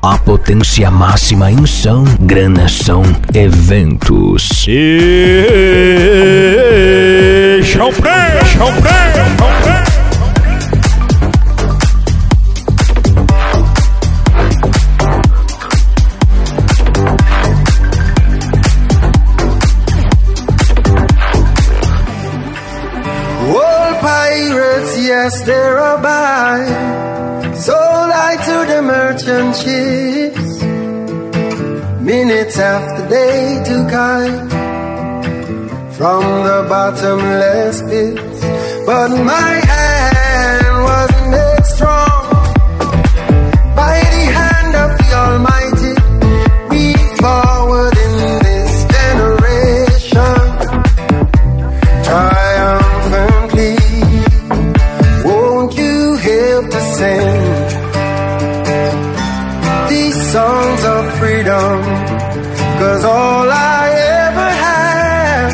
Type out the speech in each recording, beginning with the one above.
A potência máxima em som. Granação Eventos. Yes, they're a buy, sold I to the merchant ships. Minutes after they took I from the bottomless pits, but my hand wasn't made strong by the hand of the Almighty. We forward in this generation, triumphantly. To sing these songs of freedom, 'cause all I ever had,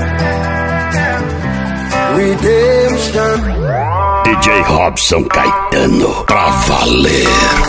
redemption. DJ Robson Caetano, pra valer.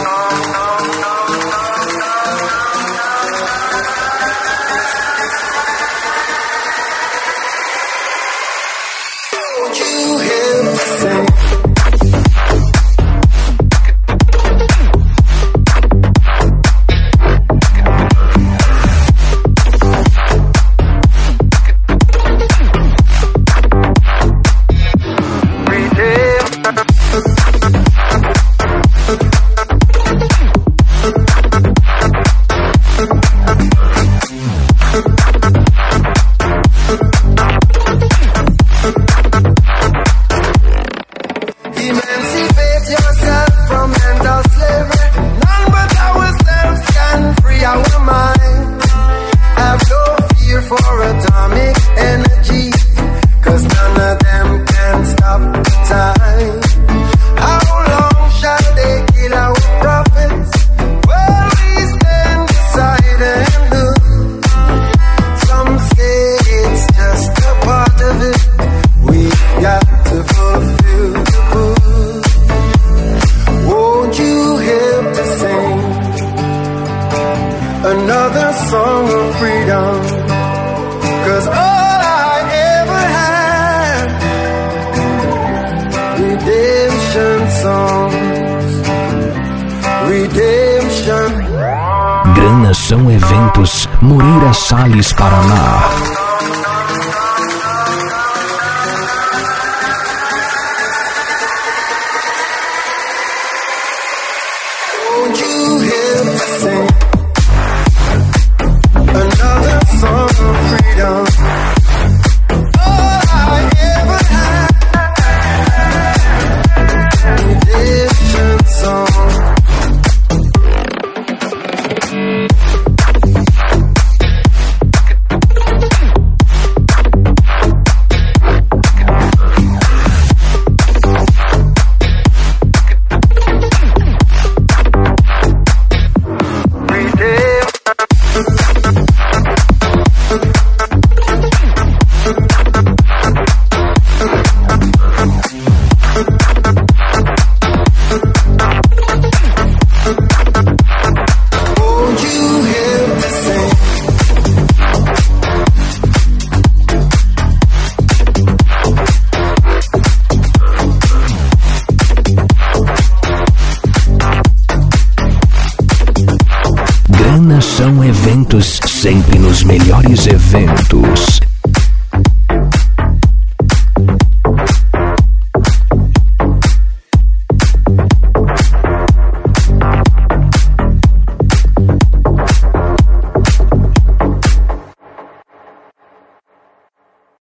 Granação Eventos, Moreira Salles, Paraná. Granação Eventos, sempre nos melhores eventos.